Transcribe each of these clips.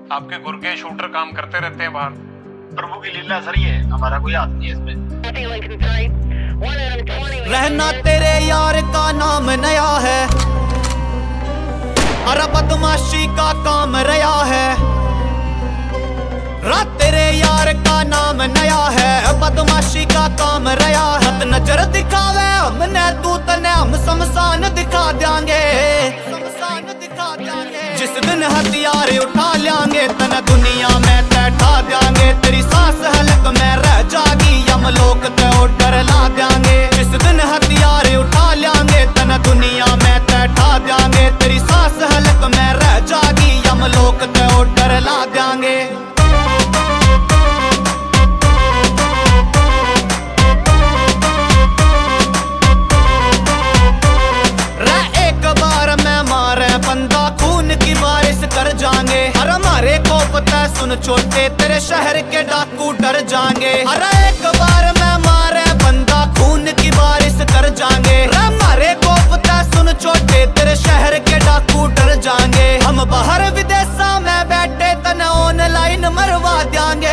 आपके गुर के शूटर काम करते रहते हैं बाहर। प्रभु की लीला सर, ये हमारा कोई हाथ नहीं है इसमें। रहना तेरे यार का नाम नया है, अरे बदमाशी का काम रया है। रात तेरे यार का नाम नया है, बदमाशी का काम रया है। नजर दिखावे हमने तू तने हम शमशान दिखा देंगे, जिस दिन हथियार उठा लेंगे तने दुनिया में बैठा देंगे। तेरी सांस हलक में रह जागी, यमलोक ते डर ला देंगे। जिस दिन हथियार उठा लेंगे तने दुनिया में बैठा देंगे। तेरी सांस हलक में रह जागी, यमलोक ते डर ला देंगे। कर जाएंगे हर हमारे को पता सुन छोटे, तेरे शहर के डाकू डर जाएंगे। हर एक बार में मारे बंदा खून की बारिश कर जाएंगे। हमारे को पता सुन छोटे, तेरे शहर के डाकू डर जाएंगे। हम बाहर विदेशा में बैठे तने ऑनलाइन मरवा देंगे।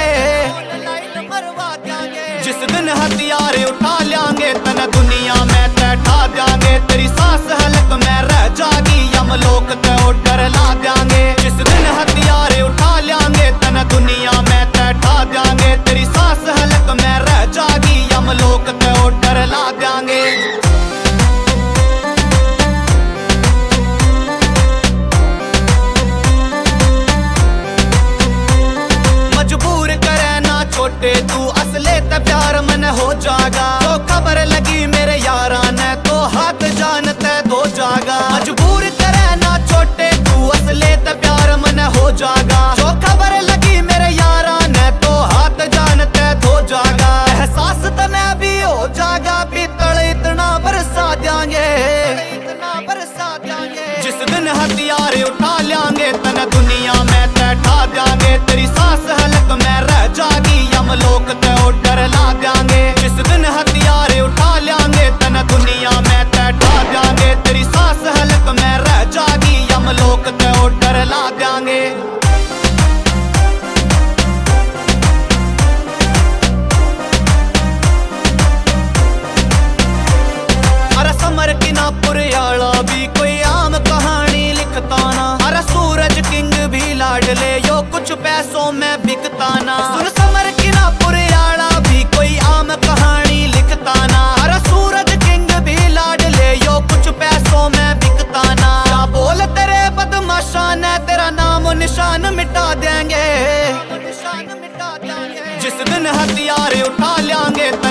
जिस दिन हथियार उठा लेंगे तने दुनिया में बैठा देंगे। तेरी सांस हलक में रह जागी, यमलोक ते डर ला देंगे। जिस दिन हथियार उठा लेंगे तने दुनिया में बैठा देंगे। तेरी सांस हलक में रह जागी, यमलोक ते डर ला देंगे। मजबूर करे ना छोटे तू, असले ते प्यार मन हो जागा। तो खबर लगी मेरे यारा ने तो हाथ जानते दो जागा। मजबूर करे ना छोटे तू, असले ते प्यार मन हो जागा। जो खबर लगी मेरे यारा ने तो हाथ जानते दो जागा। एहसास तने भी हो जागा, पीतल इतना बरसा देंगे, इतना बरसा देंगे। जिस दिन हथियार उठा लेंगे तने दुनिया में बैठा देंगे। तेरी सांस हलक में रह जागी, यमलोक ते डर ला देंगे। जिस दिन हथियार उठा लेंगे तने दुनिया में बैठा देंगे। तेरी सांस हलक में रह जागी, यमलोक ते डर ला देंगे। अरे समर की ना पुरियाला भी कोई आम कहानी लिखता ना। अरे सूरज किंग भी लाडले यो कुछ पैसों में बिकता ना। सुन समर की ना पुरियाला भी कोई आम कहानी लिखता ना। अरे सूरज किंग भी लाडले यो कुछ पैसों में बिकता ना। क्या बोल तेरे बदमाशा ने तेरा नाम निशान मिटा देंगे। जिस दिन हथियार उठा लेंगे